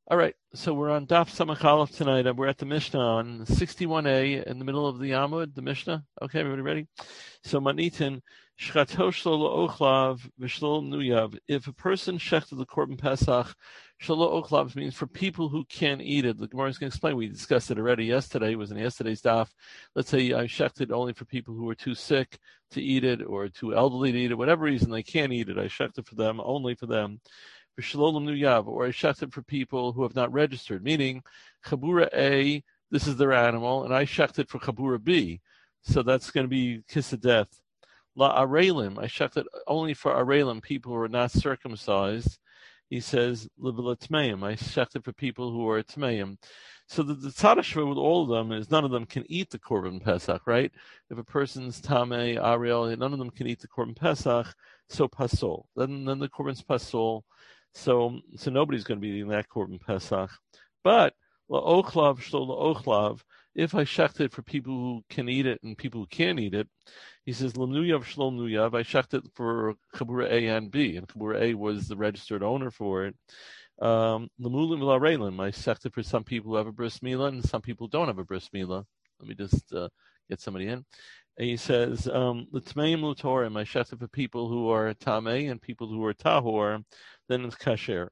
All right, so we're on Daf Samach Aleph tonight, and we're at the Mishnah on 61a in the middle of the Amud, the Mishnah. Okay, everybody ready? So Manitin, Shchato Shlo Ochlav V'Shlo Nuyav. If a person shechted the Korban Pesach, Shlo Ochlav means for people who can't eat it. The Gemara is going to explain. We discussed it already yesterday. It was in yesterday's Daf. Let's say I shechted only for people who are too sick to eat it or too elderly to eat it. Whatever reason they can't eat it, I shechted for them, only for them. Or I shechted for people who have not registered, meaning Chabura A, this is their animal, and I shechted for Chabura B. So that's going to be kiss of death. La Arelim, I shechted only for Arelim, people who are not circumcised. He says, Livila Tmeim, I shechted for people who are Tmeim. So the tzadashva with all of them is none of them can eat the Korban Pesach, right? If a person's Tameh, Ariel, none of them can eat the Korban Pesach, so Pasol. Then the Korban's Pasol. So nobody's going to be eating that Korban Pesach. But la'ochlav shlo la'ochlav, if I shechted for people who can eat it and people who can't eat it, he says l'nuyav shlo nuyav. I shechted for Chabura A and B, and Chabura A was the registered owner for it. L'mulim v'la'reilim. I shechted for some people who have a bris milah and some people don't have a bris milah. Let me just get somebody in. And he says, l'tmeim l'torim. I shechted for people who are tamei and people who are tahor. Then it's kasher.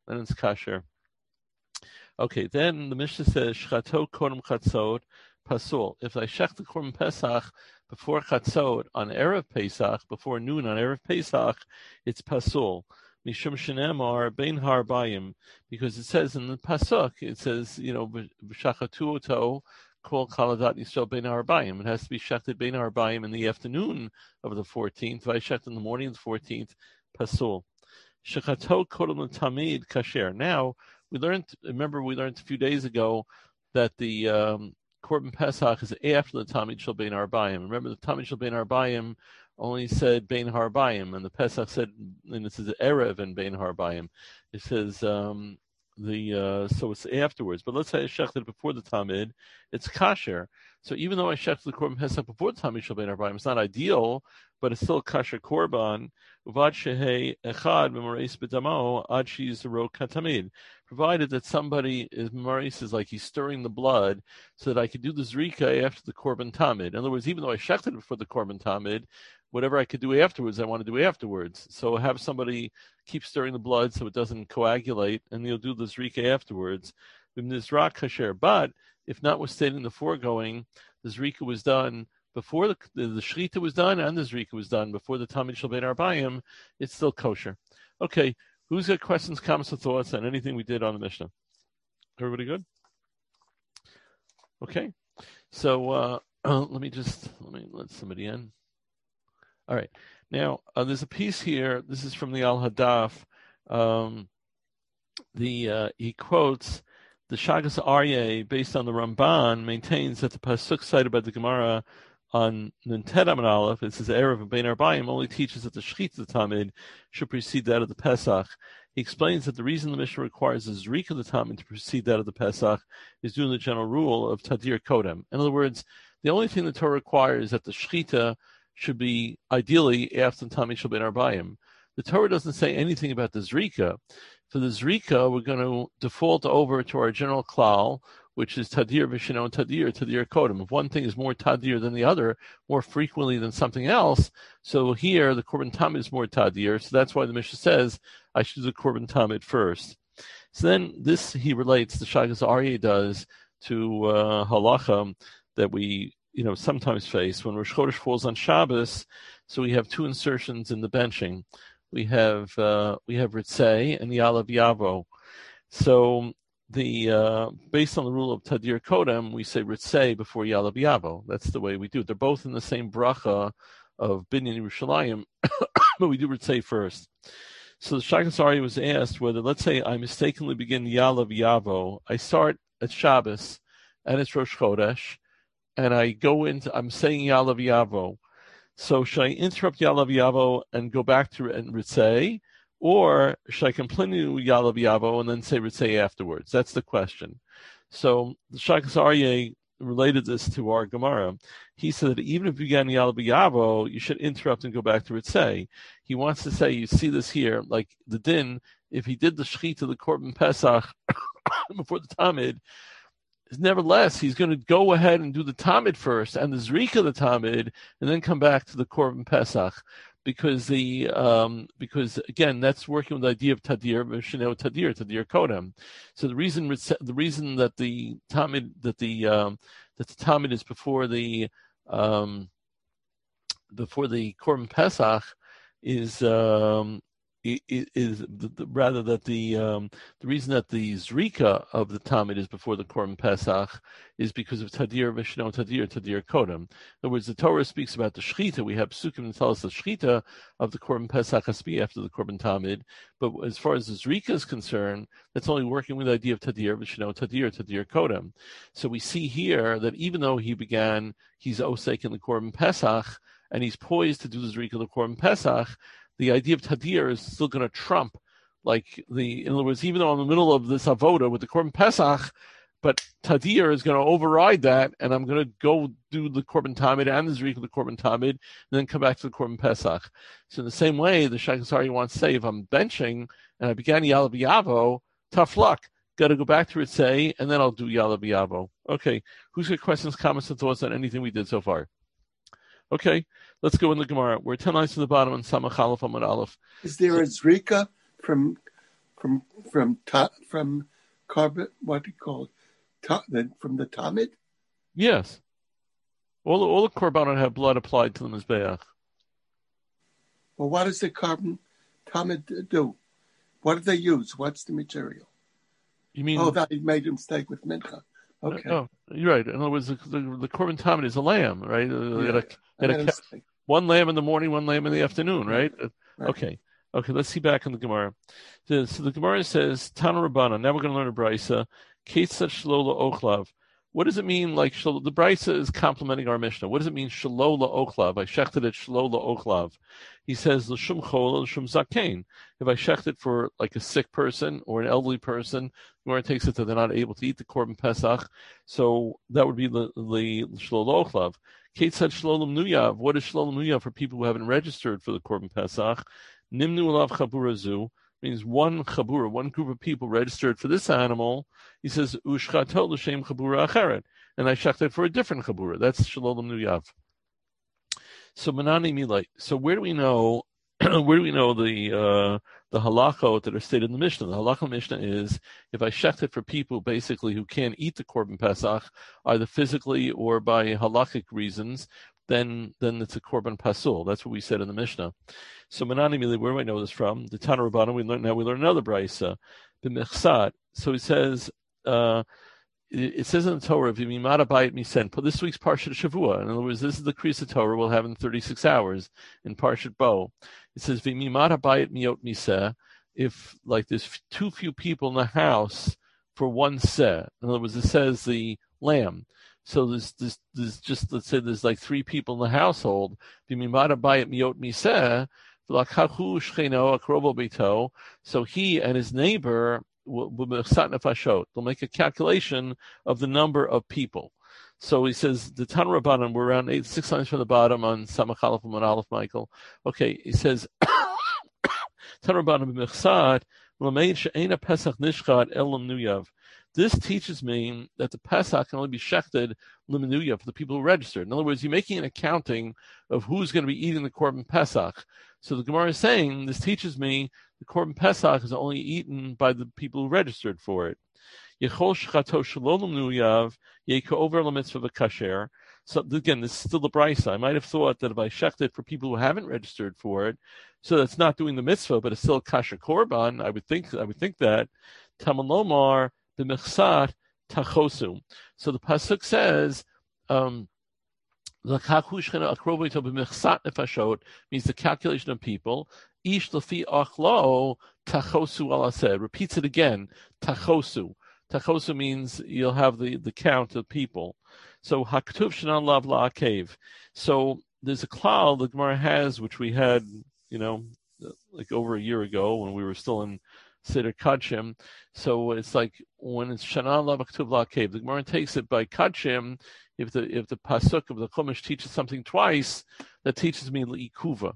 Okay, then the Mishnah says, Shchato kodem chatzot pasul. If I shech the Korban Pesach before chatzot on Erev Pesach, before noon on Erev Pesach, it's pasul. Mishum shenemar bein harbayim, because it says in the pasuk, it says, b'shachatu oto kol kaladat yisrael bein harbayim. It has to be shechted bein harbayim in the afternoon of the 14th. If I shech in the morning of the 14th, pasul. Shechato kodem tamid kasher. Now we learned a few days ago that the Korban Pesach is after the Tamid Shel Bein Arbayim. Remember, the Tamid Shel Bein Arbayim only said Bein Harbayim, and the Pesach said, and it says Erev and Bein Harbayim. It says so it's afterwards. But let's say I shechted before the Tamid, it's kasher. So even though I shechted the Korban Pesach before the Tamid Shel Bein Arbayim, it's not ideal, but it's still kasher korban. Uvad shehei echad b'mareis b'damo ad she'yizro katamid. Provided that somebody is mareis is like he's stirring the blood, so that I could do the zrika after the korban tamid. In other words, even though I shechted it before the korban tamid, whatever I could do afterwards, I want to do afterwards. So have somebody keep stirring the blood so it doesn't coagulate, and you'll do the zrika afterwards. B'mnizrak kasher. But if notwithstanding the foregoing, the zrika was done before the Shrita was done and the Zrika was done, before the Tamid Shel Bein Arbayim, it's still kosher. Okay, who's got questions, comments, or thoughts on anything we did on the Mishnah? Everybody good? Okay, so let somebody in. All right, now there's a piece here. This is from the Al Hadaf. He quotes the Shagas Aryeh, based on the Ramban, maintains that the pasuk cited by the Gemara on Nunted Amud Aleph, it says Erev and Bein Arbayim, only teaches that the Shechit of the Tamid should precede that of the Pesach. He explains that the reason the Mishnah requires the Zrika of the Tamid to precede that of the Pesach is due to the general rule of Tadir Kodem. In other words, the only thing the Torah requires is that the Shechita should be ideally after the Tamid Shel Bein Arbayim. The Torah doesn't say anything about the Zrika. For the Zrika, we're going to default over to our general klal, which is Tadir V'Shino Tadir Kodem. If one thing is more Tadir than the other, more frequently than something else, so here the Korban Tamid is more Tadir, so that's why the Mishnah says I should do the Korban Tamid first. So then this he relates, the Shagas Aryeh does, to halacha that we sometimes face when Rosh Chodesh falls on Shabbos. So we have two insertions in the benching. We have Ritzei and Yalav Yavo. So based on the rule of Tadir Kodem, we say Ritzei before Yalav Yavo. That's the way we do it. They're both in the same bracha of Binyan Yerushalayim, but we do Ritzei first. So the Shagas Aryeh was asked whether, let's say I mistakenly begin Yalav Yavo. I start at Shabbos and it's Rosh Chodesh, and I'm saying Yalav Yavo. So should I interrupt Yalav Yavo and go back to Ritzei, or should I continue Yalav Yavo and then say Ritzei afterwards? That's the question. So the Shagas Aryeh related this to our Gemara. He said that even if you began Yalav Yavo, you should interrupt and go back to Ritzei. He wants to say, you see this here, like the din, if he did the Shechita, the Korban Pesach, before the Tamid, nevertheless, he's going to go ahead and do the Tamid first and the Zrika of the Tamid, and then come back to the Korban Pesach, because again, that's working with the idea of Tadir, Tadir Kodem. So the reason that the Tamid is before the Korban Pesach rather that the reason that the Zrika of the Tamid is before the Korban Pesach is because of Tadir Vishno Tadir Kodem. In other words, the Torah speaks about the Shechita. We have Psukim that tell us the Shechita of the Korban Pesach has to be after the Korban Tamid. But as far as the Zrika is concerned, that's only working with the idea of Tadir Vishno Tadir Kodem. So we see here that even though he's Osek in the Korban Pesach, and he's poised to do the Zrika of the Korban Pesach, the idea of Tadir is still going to trump, in other words, even though I'm in the middle of this avoda with the Korban Pesach, but Tadir is going to override that, and I'm going to go do the Korban Tamid and the Zrika of the Korban Tamid, and then come back to the Korban Pesach. So in the same way, the Shachas Aryeh wants to say, if I'm benching and I began Yalav Yavo, tough luck. Got to go back to Ritzei, and then I'll do Yalav Yavo. Okay, who's got questions, comments, and thoughts on anything we did so far? Okay, let's go in the Gemara. We're 10 lines to the bottom on Samach Aleph Amud Aleph. Is there a Zrika from carbon? What do you call it? From the Tamid? Yes. All the korbanot have blood applied to the mizbeach. Well, what does the carbon Tamid do? What do they use? What's the material? You mean? Oh, that he made a mistake with mincha. Okay. No, you're right. In other words, the Korban Tamid is a lamb, right? One lamb in the morning, one lamb in the afternoon, right? Right. Okay, let's see back in the Gemara. So the Gemara says, Tana Rabbana, now we're going to learn a Brisa, Ketzat Shlola Ochlav. What does it mean, the Brisa is complementing our Mishnah. What does it mean, Shlola Ochlav? I shechted it Shlola Ochlav. He says, L'shum Chol, L'shum Zakein. If I shecht it for a sick person or an elderly person, Gemara takes it that they're not able to eat the Korban Pesach, so that would be the Shlola Ochlav. Ketzad Shlolam Nuyav. What is Shlolam Nuyav for people who haven't registered for the Korban Pesach? Nimnu Alav Chabura Zu means one Chabura, one group of people registered for this animal. He says, Ushchato L'shem Chabura Acheret. And I shechted for a different Chabura. That's Shlolam Nuyav. So Manani Milay. So where do we know the halachot that are stated in the Mishnah? The halachah Mishnah is, if I shechted for people basically who can't eat the Korban Pesach, either physically or by halachic reasons, then it's a Korban Pasul. That's what we said in the Mishnah. So Manani Mili, where do I know this from? The Tana Rabbana, we learn another Brisa, the Mechsat. So it says in the Torah, V'mimata bayit misen. But this week's Parshat Shavua. In other words, this is the Kriyas Torah we'll have in 36 hours in Parshat Bo. It says V'mimata bayit miot miseh. If there's too few people in the house for one seh. In other words, it says the lamb. So there's just, let's say there's 3 people in the household. V'mimata bayit miot miseh. V'lakachu shcheno akrobo beito. So he and his neighbor will they'll make a calculation of the number of people. So he says the Tan Rabbanan, we're around 6 lines from the bottom on Samach Aleph and Aleph, Michael. Okay, he says Tan Rabbanan b'mechsad l'meid she'ena Pesach nishchad elam nuyav. This teaches me that the Pesach can only be shechted l'menuyav for the people who registered. In other words, you're making an accounting of who's going to be eating the Korban Pesach. So the Gemara is saying, this teaches me the Korban Pesach is only eaten by the people who registered for it. So again, this is still the brisa. I might have thought that if I shecht it for people who haven't registered for it, so that's not doing the mitzvah, but it's still a kasher korban. I would think that Tamalomar b'mechsat tachosu. So the pasuk says, means the calculation of people. Ish lefi achlo tachosu alased. Repeats it again. Tachosu. Tachosu means you'll have the count of people. So haktuv shenan lav la'akev. So there's a klal the Gemara has, which we had, over a year ago when we were still in Seder Kachim. So it's when it's shenan lav haktuv la'akev, the Gemara takes it by Kachim. If the pasuk of the Chumash teaches something twice, that teaches me l'ikuva.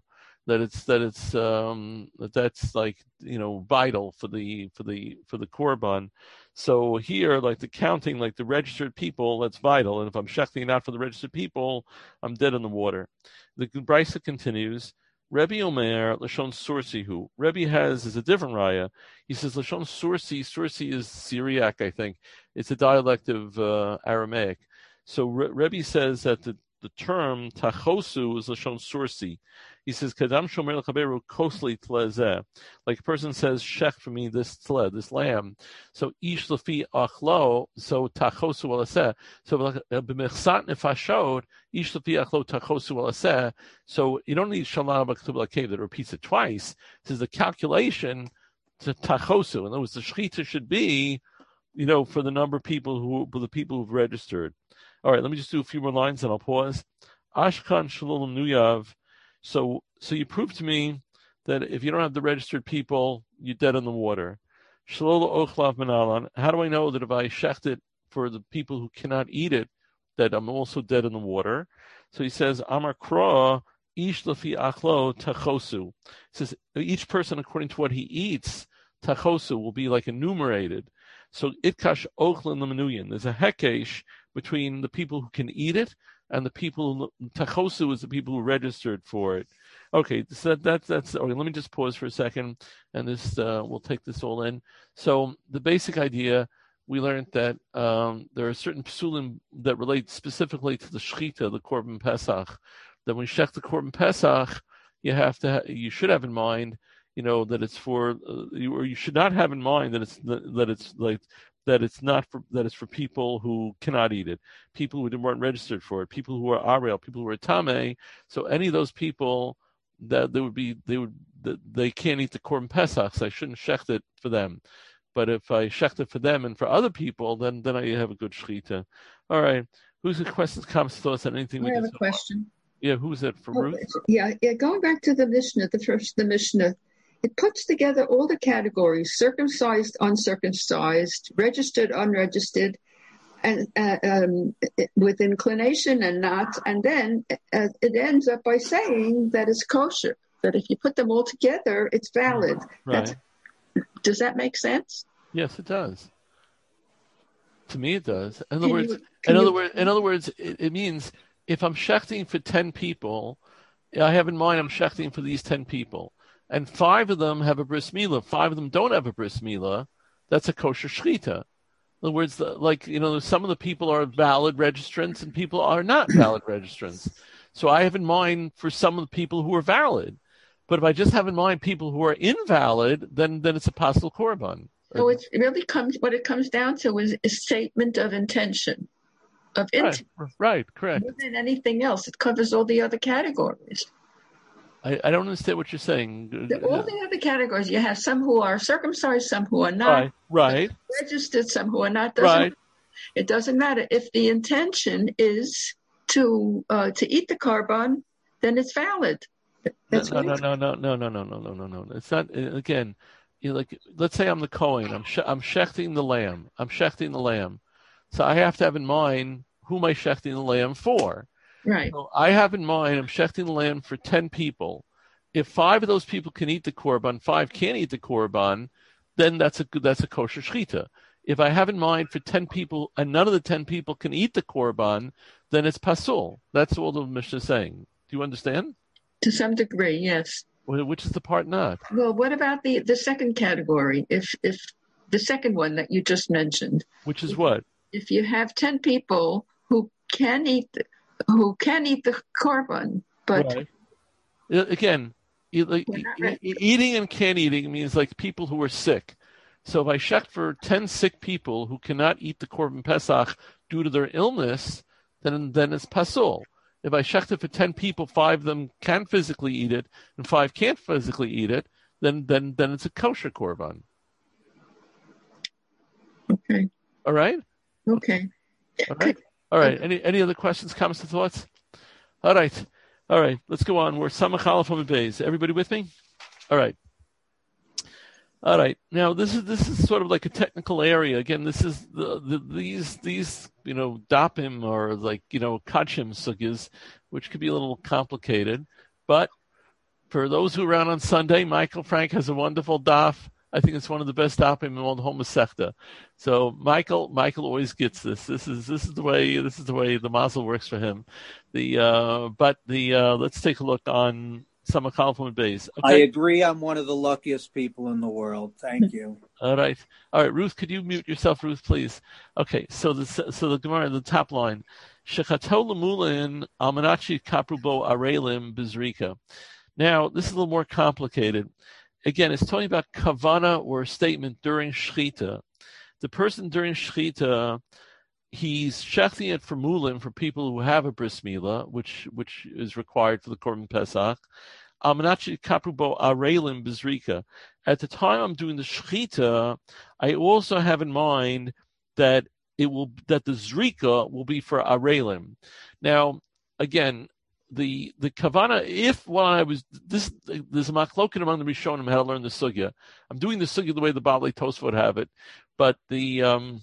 that's like vital for the korban. So here, like the counting, like the registered people, that's vital. And if I'm shechting not for the registered people, I'm dead in the water. The Brisa continues. Rebbe Omer Lashon Sursihu. Rebbe is a different raya. He says Lashon Sursi. Sursi is Syriac, I think. It's a dialect of Aramaic. So Rebbe says that the term tachosu is Lashon Sursi. He says Kadam Shomer L'Chaberu Kosli Tlezeh. Like a person says shech for me this tle, this lamb. So ish lefi achlo. So tachosu alaseh. So b'mechsat nefashot ish lefi achlo tachosu alaseh. So you don't need shalom b'ktub l'kev that repeats it twice. It says the calculation to tachosu. In other words, the shechita should be, for the number of people who've registered. All right, let me just do a few more lines and I'll pause. Ashkan Shalom Nuyav. So you prove to me that if you don't have the registered people, you're dead in the water. Shalom Ochlav Menalan. How do I know that if I shecht it for the people who cannot eat it, that I'm also dead in the water? So he says, Amar Kra, Ish Lafi Achlo Tachosu. He says, each person according to what he eats, Tachosu will be like enumerated. So Itkash Ochlin Lamenuyan. There's a hekesh between the people who can eat it and the people. Tachosu is the people who registered for it. Okay, so that's okay. Let me just pause for a second, and this we'll take this all in. So the basic idea, we learned that there are certain psulim that relate specifically to the shechita, the korban pesach. That when you shech the korban pesach, you should have in mind, that it's for, or you should not have in mind that it's for people who cannot eat it, people who weren't registered for it, people who are Ariel, people who are Tameh. So any of those people that they can't eat the korban pesach, so I shouldn't shecht it for them. But if I shecht it for them and for other people, then I have a good shechita. All right. Who's the questions, comments, thoughts on anything we did? I have a question. Yeah, who's that for? Ruth? Yeah. Going back to the Mishnah, the Mishnah, it puts together all the categories: circumcised, uncircumcised, registered, unregistered, and with inclination and not. And then it ends up by saying that it's kosher. That if you put them all together, it's valid. Right. Does that make sense? Yes, it does. To me, it does. In other words, it means if I'm shechting for 10 people, I have in mind I'm shechting for these 10 people, and 5 of them have a bris milah, 5 of them don't have a bris milah, that's a kosher shechita. In other words, some of the people are valid registrants and people are not valid registrants. So I have in mind for some of the people who are valid. But if I just have in mind people who are invalid, then it's a pasul korban. So what it comes down to is a statement of intention. Right, correct. More than anything else, it covers all the other categories. I don't understand what you're saying. All the other categories, you have some who are circumcised, some who are not. Right. Registered, some who are not. It doesn't matter. If the intention is to eat the korban, then it's valid. No. It's not. Again, let's say I'm the Kohen. I'm shechting the lamb. So I have to have in mind who am I shechting the lamb for. Right. So I have in mind I'm shechting the lamb for 10 people. If 5 of those people can eat the korban, 5 can't eat the korban, then that's a kosher shechita. If I have in mind for 10 people and none of the 10 people can eat the korban, then it's pasul. That's all the Mishnah is saying. Do you understand? To some degree, yes. Which is the part not? Well, what about the second category? If the second one that you just mentioned, which is what? If you have 10 people who can eat the korban, but right. Again, eating and can't eating means like people who are sick. So if I shecht for 10 sick people who cannot eat the korban pesach due to their illness, then it's pasul. If I shecht it for 10 people, 5 of them can physically eat it, and 5 can't physically eat it, then it's a kosher korban. Okay. All right. Okay. All right. Any other questions, comments, or thoughts? All right. Let's go on. We're Samach Aleph Amud Beis. Everybody with me? All right. Now this is sort of like a technical area. Again, this is these dapim or kachim sugyas, which could be a little complicated, but For those who are around on Sunday, Michael Frank has a wonderful daf. I think it's one of the best dafim in all the whole Masechta. So Michael always gets this. This is the way the mazel works for him. Let's take a look on some Chalfon Beis. Okay? I agree. I'm one of the luckiest people in the world. Thank you. All right, Ruth, could you mute yourself, Ruth, please? Okay, so the Gemara, the top line, Shechato lemulin almanachi kaprubo arelim bizrika. Now, this is a little more complicated. Again, it's talking about kavana or a statement during shechita. The person during shechita, he's shechting it for mulin, for people who have a bris milah, which is required for the Korban Pesach. Almanachi kaprubo arelim bizrika. At the time I'm doing the shechita, I also have in mind that the zrika will be for arelim. Now, again, the kavana, if when I was there's a machloket among the Rishonim how to learn the sugya. I'm doing the sugya the way the Baalei Tosfot have it, but the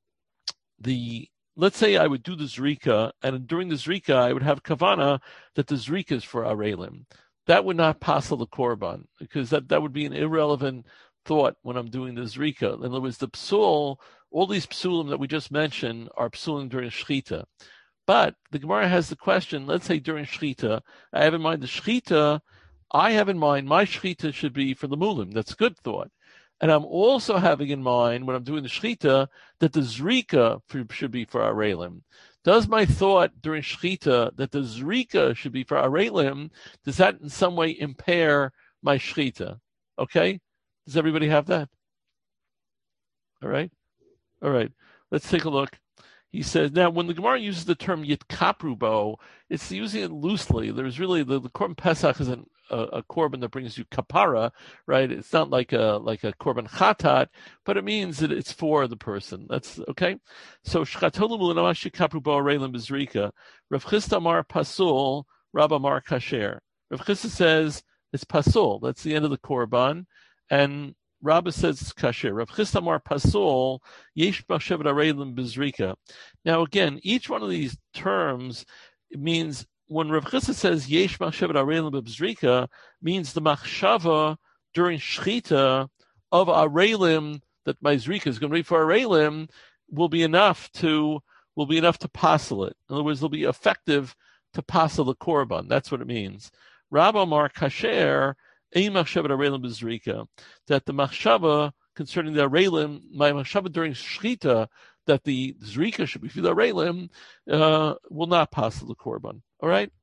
let's say I would do the zrika, and during the zrika I would have kavana that the zrika is for arelim. That would not passel the korban, because that would be an irrelevant thought when I'm doing the zrika. In other words, the psul, all these psulim that we just mentioned are psulim during shechita. But the Gemara has the question, let's say during shechita, I have in mind the shechita, I have in mind my shechita should be for the mulim. That's a good thought. And I'm also having in mind, when I'm doing the shechita, that the zrika should be for arelim. Does my thought during shechita that the zrika should be for arelim, does that in some way impair my shechita? Okay? Does everybody have that? All right? Let's take a look. He says, now when the Gemara uses the term yitkaprubo, it's using it loosely. There's really, the Korban Pesach isn't a korban that brings you kapara, right? It's not like a korban chatat, but it means that it's for the person. That's okay. So shchatolu mulamashi kaprubo arelim bezrika. Rav Chisda Amar pasul, Rab Amar kasher. Rav Chisda says it's pasul. That's the end of the korban, and Rabba says it's kasher. Rav Chisda Amar pasul, yesh machshavas arelim bezrika. Now again, each one of these terms means, when Rav Chisda says yesh machshavas arelim bezrika, means the machshava during shechita of arelim, that my zrika is going to be for arelim, will be enough to passel it. In other words, it'll be effective to passel the korban. That's what it means. Rabba Amar kasher, that the machshava concerning the arelim, my machshava during shechita, that the zrika should be for the arelim, will not pass the korban. All right.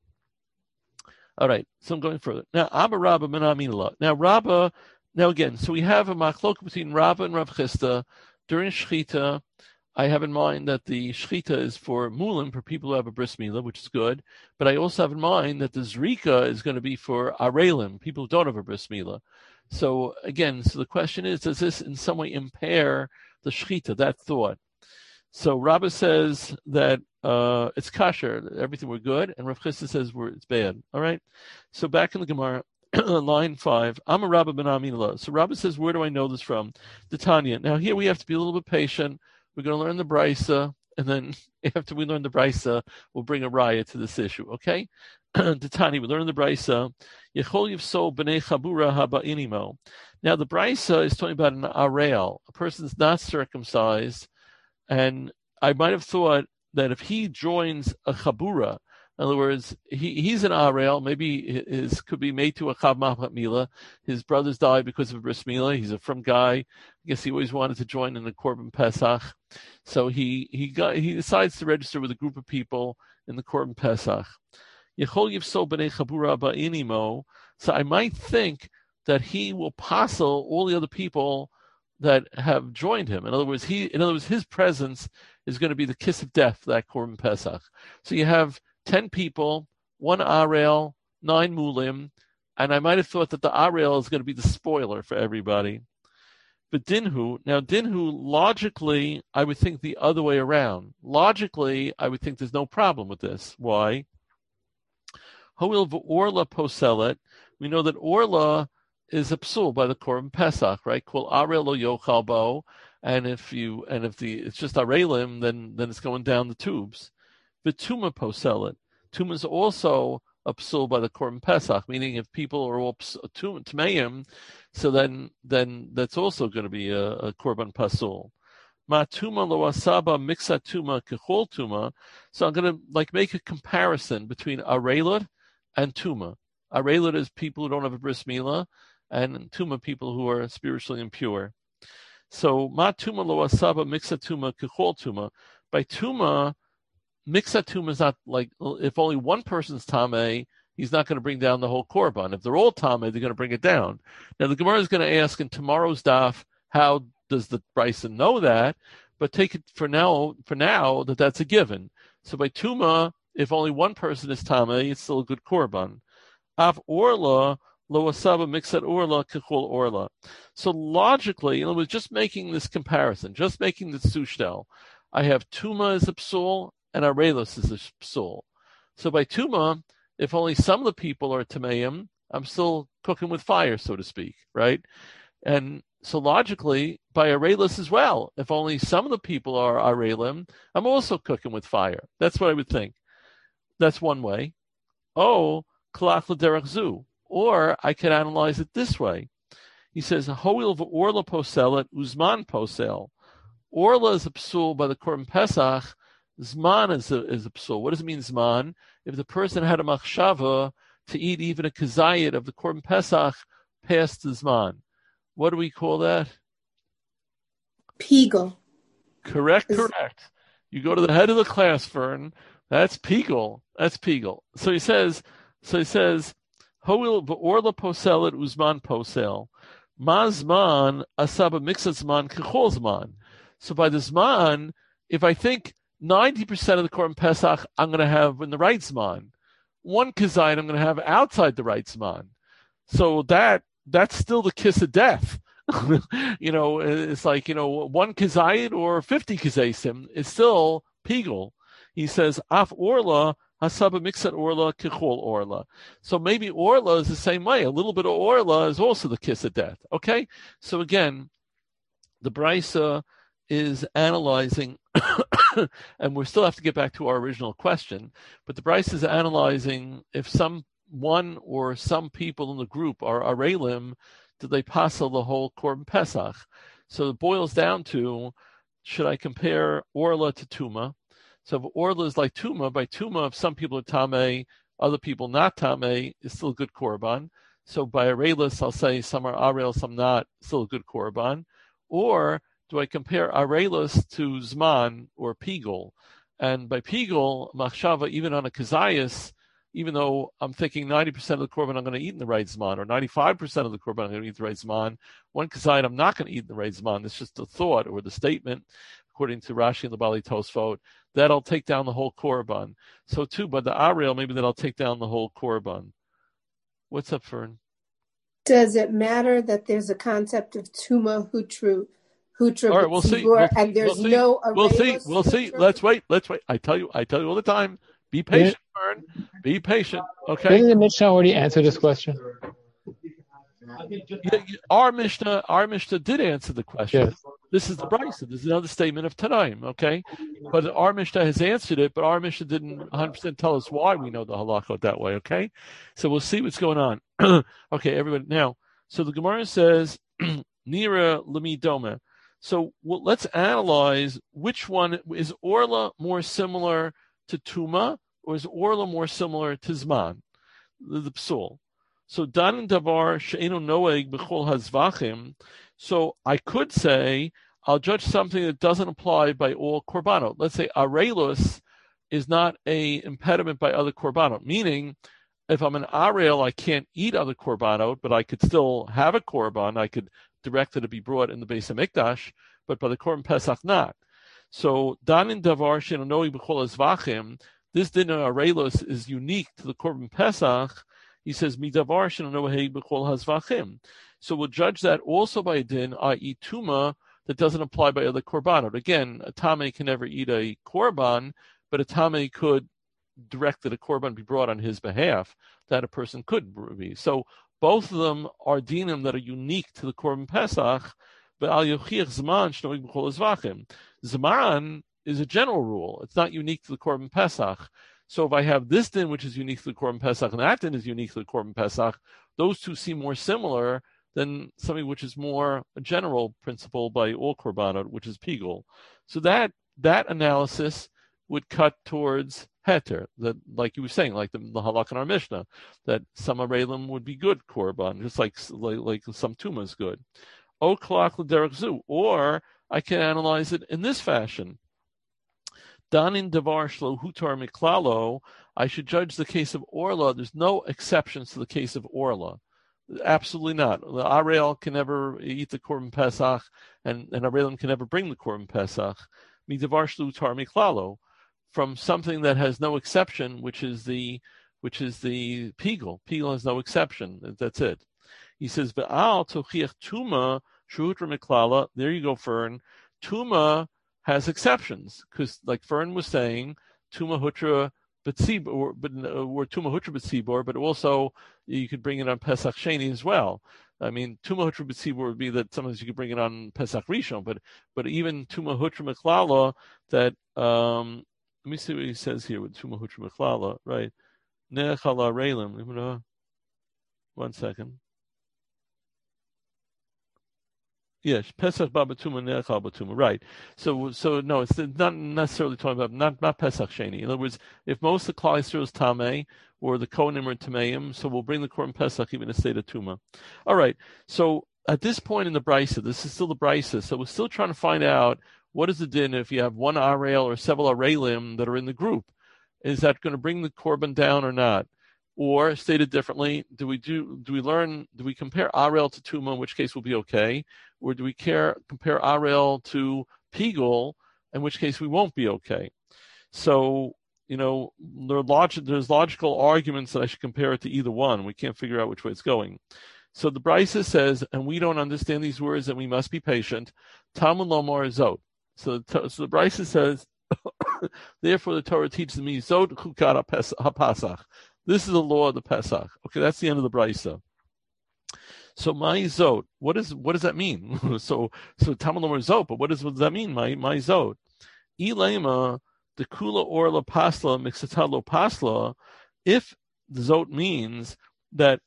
So I'm going further now. Abba Rabba min Aminallah. Now again, so we have a machlok between Rabba and Rav Chisda during shechita. I have in mind that the shechita is for mulim, for people who have a bris milah, which is good. But I also have in mind that the zrika is going to be for arelim, people who don't have a bris milah. So again, the question is, does this in some way impair the shechita, that thought? So Rabba says that it's kasher, everything we're good, and Rav Chisda says it's bad. All right. So back in the Gemara, line 5, I'm a Rabba ben Aminallah. So Rabba says, where do I know this from? The Tanya. Now here we have to be a little bit patient. We're going to learn the Brisa, and then after we learn the Brisa, we'll bring a raya to this issue, okay? The Tani, we learn the Brisa. Yechol yivso b'nei chabura haba'inimo. Now the Brisa is talking about an areal. A person's not circumcised, and I might have thought that if he joins a chabura, in other words, he's an areal, maybe his could be made to a chav machat milah. His brothers died because of a bris milah. He's a frum guy. I guess he always wanted to join in the Korban Pesach. So he decides to register with a group of people in the Korban Pesach. Yechol yivso b'nei chabura ba'inimo. So I might think that he will passel all the other people that have joined him. In other words, his presence is going to be the kiss of death for that Korban Pesach. So you have 10 people, 1 Arel, 9 Mulim, and I might have thought that the Arel is going to be the spoiler for everybody. But Dinhu, logically, I would think the other way around. Logically, I would think there's no problem with this. Why? Hoil v'orla poselet. We know that Orla is a psul by the Korban Pesach, right? Kol Arel lo yochal bo, and if it's just Arelim, then it's going down the tubes. Vituma poselet. Tuma is also a psul by the Korban Pesach, meaning if people are all Tmeim, so then that's also going to be a Korban Pasul. Ma tuma lo asaba mixa tuma kechol tuma. So I'm going to make a comparison between arelut and tuma. Arelut is people who don't have a bris milah, and tuma people who are spiritually impure. So ma tuma lo asaba mixa tuma kechol tuma. By tuma, mixa tuma is not like if only one person's tameh, he's not going to bring down the whole korban. If they're all tameh, they're going to bring it down. Now the Gemara is going to ask in tomorrow's daf, how does the Bryson know that? But take it for now that's a given. So by tuma, if only one person is tameh, it's still a good korban. Av orla lo asaba mixat orla kechol orla. So logically, and I was just making this comparison, just making the sushtel. I have tuma as a psul and arelos as a psul. So by tuma, if only some of the people are tameim, I'm still cooking with fire, so to speak, right? And so logically, by arelos as well, if only some of the people are arelim, I'm also cooking with fire. That's what I would think. That's one way. Oh, kalach l'derech zu. Or I could analyze it this way. He says, hoil v'orla poselet uzman posel. Orla is a psul by the Korban Pesach. Zman is a psul. What does it mean, zman? If the person had a machshava to eat even a kazayit of the Korban Pesach past the zman. What do we call that? Pigel. Correct. You go to the head of the class, Fern. That's pigel. So he says, Hoil v'orla poselet uzman posel. Mazman asaba mixat zman kechol zman. So by the zman, if I think 90% of the Korban Pesach I'm going to have in the right zman, one kazayit I'm going to have outside the right zman. So that's still the kiss of death. It's like, one kazayit or 50 kazaysim is still pigel. He says, af orla, hasaba mixat orla, kichol orla. So maybe orla is the same way. A little bit of orla is also the kiss of death. Okay? So again, the Brisa is analyzing, and we still have to get back to our original question, but the Brisa is analyzing if one or some people in the group are arelim, do they passel the whole Korban Pesach? So it boils down to, should I compare orla to tuma? So if orla is like tuma, by tuma, if some people are tameh, other people not tameh, it's still a good korban. So by arelis, I'll say some are arel, some not, still a good korban. Or do I compare arelis to zman or pigel? And by pigel, machshava, even on a kazayas, even though I'm thinking 90% of the korban I'm going to eat in the right zman, or 95% of the korban I'm going to eat in the right zman, one kazayit I'm not going to eat in the right zman. It's just the thought or the statement, according to Rashi and the Bali Tosfot, that'll take down the whole korban. So too, by the Ariel, maybe that'll take down the whole korban. What's up, Fern? Does it matter that there's a concept of tuma hutra? All right, we'll see. And there's no arelos. We'll see. Let's wait. I tell you all the time. Be patient, Fern. Be patient. Okay. Didn't the Mishnah already answer this question? Our Mishnah did answer the question. Yes. This is the Brisa. This is another statement of Tanaim, okay? But our Mishnah has answered it, but our Mishnah didn't 100% tell us why we know the halachot that way, okay? So we'll see what's going on. Okay, everybody. Now, so the Gemara says, Nira Lemi Doma. So let's analyze which one, is Orla more similar to Tuma, or is Orla more similar to Zman, the Psul? So Dan Davar She'enu Noeg B'chol Hazvachim. So I could say I'll judge something that doesn't apply by all korbanot. Let's say arelus is not a impediment by other korbanot. Meaning, if I'm an arel, I can't eat other korbanot, but I could still have a korban. I could direct it to be brought in the Beis Hamikdash, but by the Korban Pesach not. So danin davar she'enu noeg b'chol hazvachim. This din of arelus is unique to the Korban Pesach. He says midavar she'enu noeg b'chol hazvachim. So we'll judge that also by a din, i.e. tuma, that doesn't apply by other korbanot. Again, a tameh can never eat a korban, but a tameh could direct that a korban be brought on his behalf, that a person could be. So both of them are dinim that are unique to the Korban Pesach, but al yochiach zman shnoig b'chol hazvachim. Zman is a general rule. It's not unique to the Korban Pesach. So if I have this din, which is unique to the Korban Pesach, and that din is unique to the Korban Pesach, those two seem more similar than something which is more a general principle by all Korbanot, which is Pigul. So that analysis would cut towards Heter, that, like you were saying, like the halakha in our Mishnah, that some Arelim would be good Korban, just like some Tuma is good. O Klach l'derech zu, or I can analyze it in this fashion. Danin davar shlo hutar miklalo, I should judge the case of Orla. There's no exceptions to the case of Orla. Absolutely not. The Arel can never eat the Korban Pesach, and Arelim can never bring the Korban Pesach. Mi davar shlo hutar miklalo, from something that has no exception, which is the Pigul. Pigul has no exception. That's it. He says, "Ve'al tochiach tuma shuhutra miklala." There you go, Fern. Tuma has exceptions, because like Fern was saying, Tuma Hutra B'tzibor, or Tuma Hutra B'tzibor, but also you could bring it on Pesach Sheni as well. I mean, Tuma Hutra B'tzibor would be that sometimes you could bring it on Pesach Rishon, but even Tuma Hutra Meklala, that, let me see what he says here with Tuma Hutra Meklala, right? Ne'echala Reilim. One second. Yes, Pesach Babatuma Ne'echal Batuma. Right. So no, it's not necessarily talking about not Pesach Sheni. In other words, if most of the Klal Yisrael is Tameh or the Kohanim are Tameim, so we'll bring the Korban Pesach even in a state of Tuma. All right. So at this point in the Brisa, this is still the Brisa. So we're still trying to find out what is the din if you have one Arel or several Arelim that are in the group. Is that going to bring the Korban down or not? Or stated differently, do we compare Arel to Tuma, in which case will be okay, or do we compare Arel to Pigul, in which case we won't be okay? So, there's logical arguments that I should compare it to either one. We can't figure out which way it's going. So the Brisa says, and we don't understand these words, and we must be patient. Talmud Lomar Zot. So the Brisa says, therefore the Torah teaches me Zot Chukat HaPasach. This is the law of the Pesach. Okay, that's the end of the Brisa. So my Zot, what does that mean? so Talmud Lomar Zot, but what does that mean? My Zot. Ilema the Kula Orla Pasla Mixatalo Pasla. If the Zot means that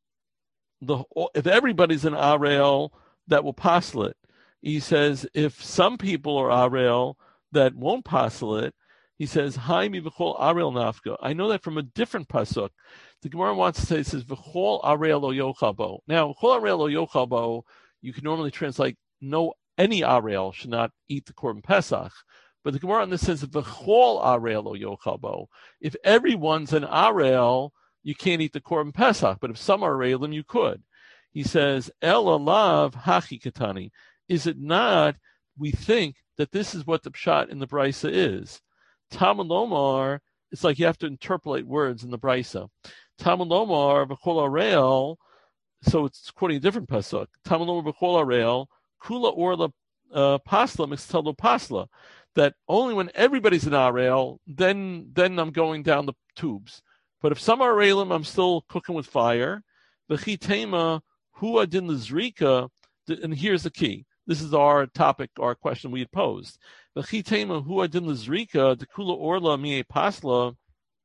if everybody's an Arel, that will pasla it. He says if some people are Arel that won't pasla it, he says, "Hi mi v'chol Arel nafka." I know that from a different pasuk. The Gemara wants to say, it says, "V'chol Arel lo yochabo." Now, "V'chol Arel lo yochabo," you can normally translate, "No, any Arel should not eat the Korban Pesach." But the Gemara on this says, "V'chol Arel lo yochabo." If everyone's an Arel, you can't eat the Korban Pesach. But if some are Arelim, you could. He says, "El alav hachi katani." Is it not? We think that this is what the pshat in the Brisa is. Talmud Lomar, it's like you have to interpolate words in the Brisa. Talmud Lomar v'chol Arel, so it's quoting a different pasuk. Talmud Lomar v'chol Arel, kula orla pasla mixtalo pasla. That only when everybody's an Arel, then I'm going down the tubes. But if some are Arelim, I'm still cooking with fire. V'chitema hu adin l'zrika, and here's the key. This is our topic, our question we had posed. V'chitema hu adin l'zrika dekula orla mi pasla.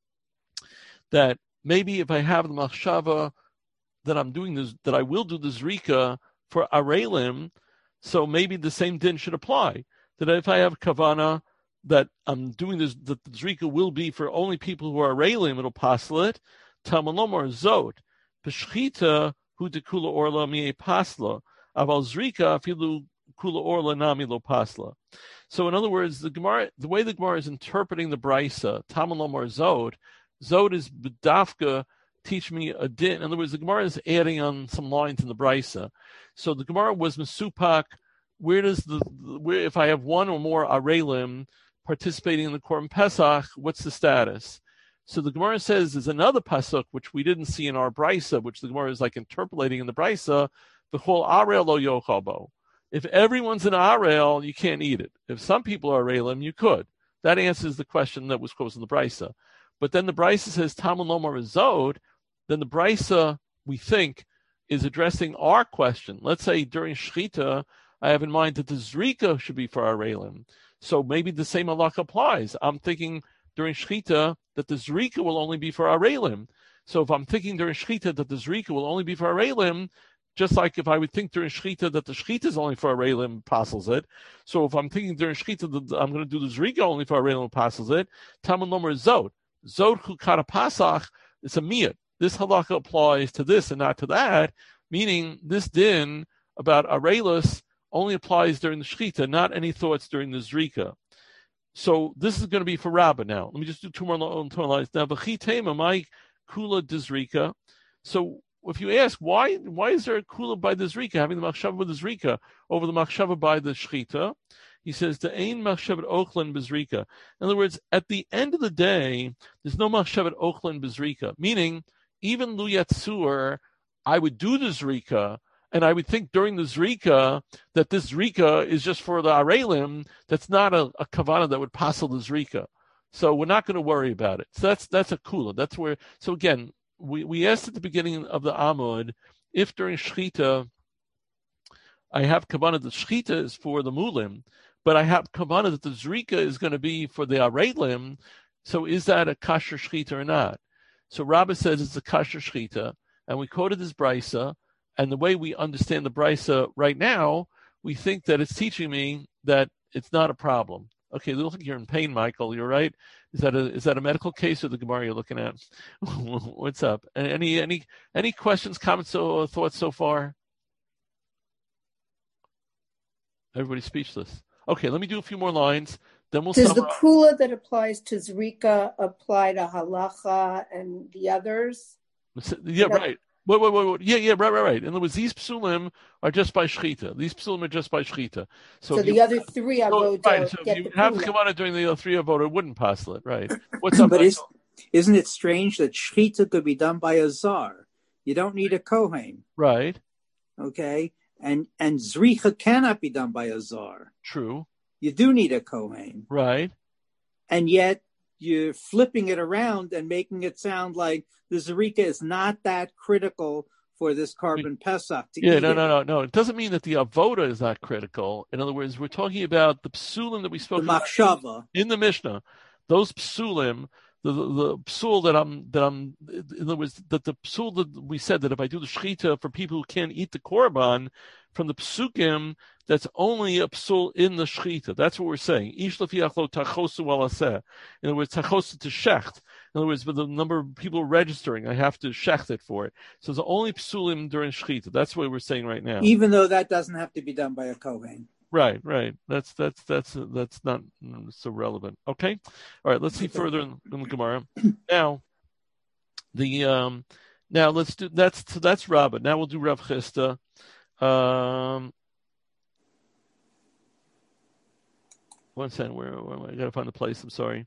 That maybe if I have the machshava that I'm doing this, that I will do the zrika for Arelim, so maybe the same din should apply. That if I have kavana that I'm doing this, that the zrika will be for only people who are Arelim, it'll pasla it. Talmud Lomar Zot, Peshchita hu dekula orla mi pasla. Aval zrika afilu kula orla nami lo pasla. So in other words, the way the Gemara is interpreting the Brisa, Talmud Lomar Zot is b'dafka, teach me a din. In other words, the Gemara is adding on some lines in the Brisa. So the Gemara was mesupak. Where if I have one or more Arelim participating in the Korban Pesach, what's the status? So the Gemara says there's another pasuk which we didn't see in our Brisa, which the Gemara is like interpolating in the Brisa. The whole Arel lo yochabo. If everyone's an Arel, you can't eat it. If some people are Arelim, you could. That answers the question that was posed in the Brisa. But then the Brisa says Talmud Lomar Zot. Then the Brisa, we think, is addressing our question. Let's say during Shechita, I have in mind that the Zrika should be for Arelim. So maybe the same halakha applies. I'm thinking during Shechita, that the Zrika will only be for Arelim. So if I'm thinking during Shechita that the Zrika will only be for Arelim, just like if I would think during Shechita that the Shechita is only for Arelim, passes it. So if I'm thinking during Shechita that I'm going to do the Zrika only for Arelim, passes it. Talmud Lomer is Zod. Zod Chukata Pasach, it's a miyat. This halakha applies to this and not to that, meaning this din about Arelis only applies during the Shechita, not any thoughts during the Zrika. So this is going to be for Rabbah now. Let me just do two more lines. Now, v'chitema my kula dizrika. So if you ask why is there a kula by the Zrika, having the machshava with the Zrika over the machshava by the Shechita? He says the ein machshavet ochlan bezrika. In other words, at the end of the day, there's no machshavet ochlan bezrika. Meaning, even lu yatsur, I would do the Zrika, and I would think during the Zrika that this Zrika is just for the Arelim. That's not a kavana that would passel the Zrika. So we're not going to worry about it. So that's a kula. That's where. So again, we asked at the beginning of the Amud if during Shechita I have kavana that Shechita is for the Mulim, but I have kavana that the Zrika is going to be for the Arelim. So is that a kasher Shechita or not? So Rabbah says it's a kasher Shechita, and we quoted this brisa. And the way we understand the brisa right now, we think that it's teaching me that it's not a problem. Okay, you look like you're in pain, Michael. You're right. Is that a medical case or the Gemara you're looking at? What's up? Any questions, comments, or thoughts so far? Everybody's speechless. Okay, let me do a few more lines. Then we'll. Does the kula that applies to Zrika apply to halacha and the others? Yeah, right. Wait. Yeah, right. In other words, these psulim are just by Shechita. So the other three avodah right. So if you have kavanah during the three avodah, it wouldn't passel it, right? What's up? But isn't it strange that Shechita could be done by a zar? You don't need a kohen, right? Okay, and Zricha cannot be done by a zar. True. You do need a kohen, right? And yet you're flipping it around and making it sound like the Zrika is not that critical for this carbon Pesach to eat. No. It doesn't mean that the avoda is not critical. In other words, we're talking about the psulim that we spoke about in the Mishnah. Those psulim, the psul that I'm. In other words, that the psul that we said that if I do the shechita for people who can't eat the korban, from the psukim, that's only a psul in the shechita. That's what we're saying. Ish lefiachlo tachosu alaseh. In other words, tachosu to shecht. In other words, with the number of people registering, I have to shecht it for it. So it's only psulim during shechita. That's what we're saying right now. Even though that doesn't have to be done by a kohen. Right. That's not so relevant. Okay. All right. Let's see further in the Gemara. Now, now let's do that's Rabbah. Now we'll do Rav Chisda. One second. Where am I? I gotta find the place. I'm sorry.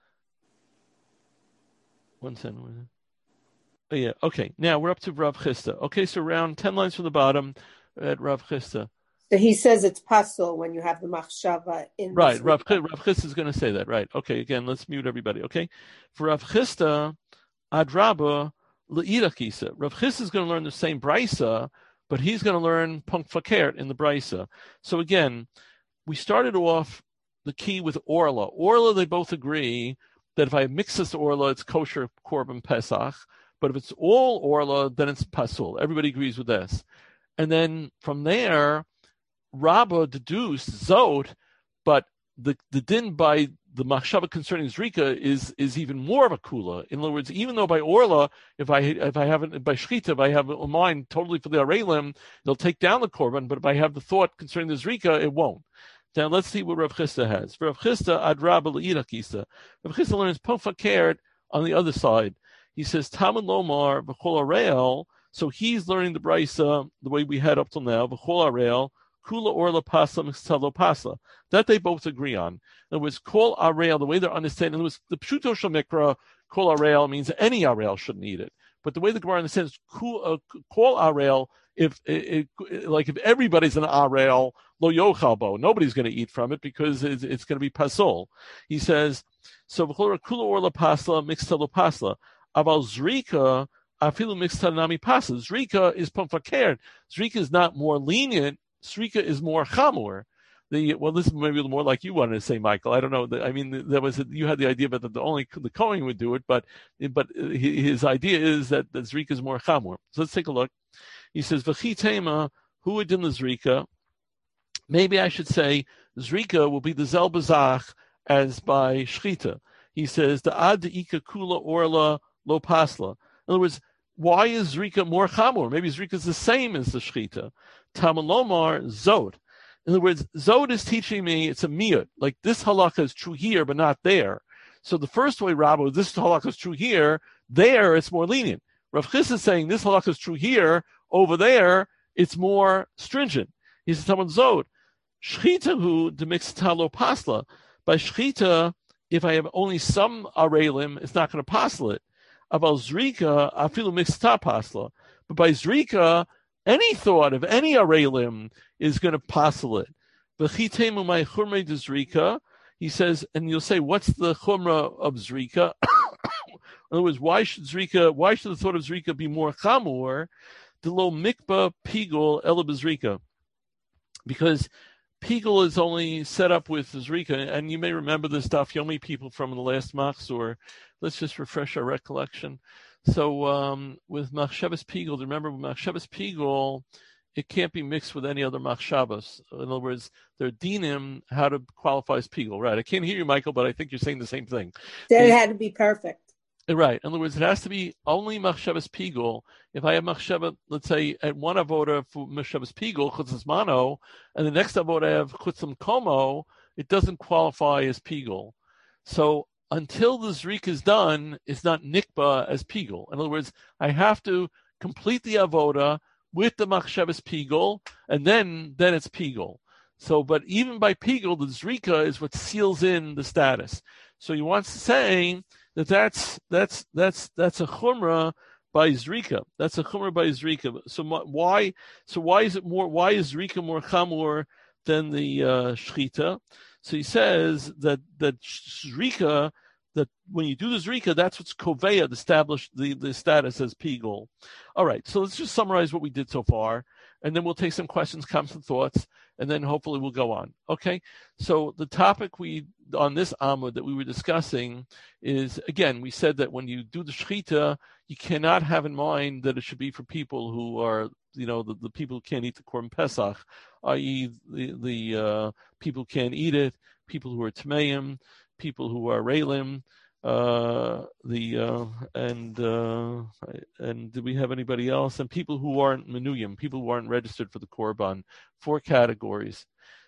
One second. Oh yeah. Okay. Now we're up to Rav Chisda. Okay. So around 10 lines from the bottom at Rav Chisda. So he says it's pasul when you have the machshava in. Right, Rav Chisda is going to say that. Right. Okay. Again, let's mute everybody. Okay. For Rav Chisda, Adraba le'irakisa. Rav Chisda is going to learn the same brisa, but he's going to learn punk fakert in the brisa. So again, we started off the key with Orla. Orla, they both agree that if I mix this Orla, it's kosher korban Pesach. But if it's all Orla, then it's pasul. Everybody agrees with this. And then from there, Rabbah deduced Zot, but the din by the machshava concerning Zrika is even more of a kula. In other words, even though by Orla, if I haven't by Shechita, if I have a mind totally for the Arelim, they'll take down the korban. But if I have the thought concerning the Zrika, it won't. Now let's see what Rav Chisda has. For Rav Chisda, ad Rabbah le'irakisa. Rav Chisda learns pofakert on the other side. He says Talmud lomar v'chol areil. So he's learning the brisa the way we had up till now. V'chol areil. Kula orla pasla mixtalo pasla. That they both agree on. In other words, kol areil, the way they're understanding, it was the pshuto shel mikra, kol areil means any areil shouldn't eat it. But the way the Gemara understands kol areil, if everybody's an areil, lo yochalbo, nobody's going to eat from it because it's going to be pasul. He says, so kula orla pasla mixtalo pasla. Aval zrika afilu mixtalo nami pasla. Zrika is pumfaker. Zrika is not more lenient. Srika is more chamor. This is maybe more like you wanted to say, Michael. I don't know. I mean, you had the idea that only the Kohen would do it, but his idea is that the Zrika is more chamor. So let's take a look. He says, "V'chi tema hu adin l'Zrika." Maybe I should say Zrika will be the zel bazach as by Shchita. He says, the ad ika kula orla lo pasla. In other words, why is Zrika more chamor? Maybe Zrika is the same as the Shchita. Tamalomar zod. In other words, zod is teaching me it's a miyut. Like this halakha is true here, but not there. So the first way, Rabbi, this halakha is true here. There, it's more lenient. Rav Chis is saying this halakha is true here. Over there, it's more stringent. He says, Taman zod. Shchita hu demixta lo pasla. By Shchita, if I have only some arelim, it's not going to pasla it. About Zrika, afilu mixta pasla. But by Zrika, any thought of any arelim is going to pasla it. V'chitemu my chumrei de Zrika. He says, and you'll say, what's the chumrah of Zrika? In other words, why should the thought of Zrika be more chamor? The lo mikba pigul ela b'Zrika. Because Pigul is only set up with Zrika, and you may remember this Daf Yomi people from the last Machzor. Let's just refresh our recollection. So with Machshavas Pigul, remember with Machshavas Pigul, it can't be mixed with any other Machshavas. In other words, they're dinim how to qualify as Pigul. Right? I can't hear you, Michael, but I think you're saying the same thing. Then it had to be perfect. Right. In other words, it has to be only Machshavas Pigul. If I have Machshava, let's say, at one avoda for Machshavas Pigul, Chutzas Mano, and the next avoda I have Chutzam Komo, it doesn't qualify as Pigul. So until the Zrik is done, it's not Nikba as Pigul. In other words, I have to complete the avoda with the Machshavas Pigul, and then it's Pigul. So, but even by Pigul, the Zrika is what seals in the status. So he wants to say that's a chumrah by Zrika. That's a chumrah by Zrika. So why is it more? Why is Zrika more chamor than the Shchita? So he says that Zrika, that when you do the Zrika, that's what's koveya to establish the status as Pigul. All right. So let's just summarize what we did so far, and then we'll take some questions, comments, and thoughts, and then hopefully we'll go on. Okay. So the topic on this Amud that we were discussing is, again, we said that when you do the Shechita, you cannot have in mind that it should be for people who are, the people who can't eat the Korban Pesach, i.e. the people who can't eat it, people who are Tmeim, people who are Reilim, and do we have anybody else? And people who aren't Menuyim, people who aren't registered for the Korban, 4 categories.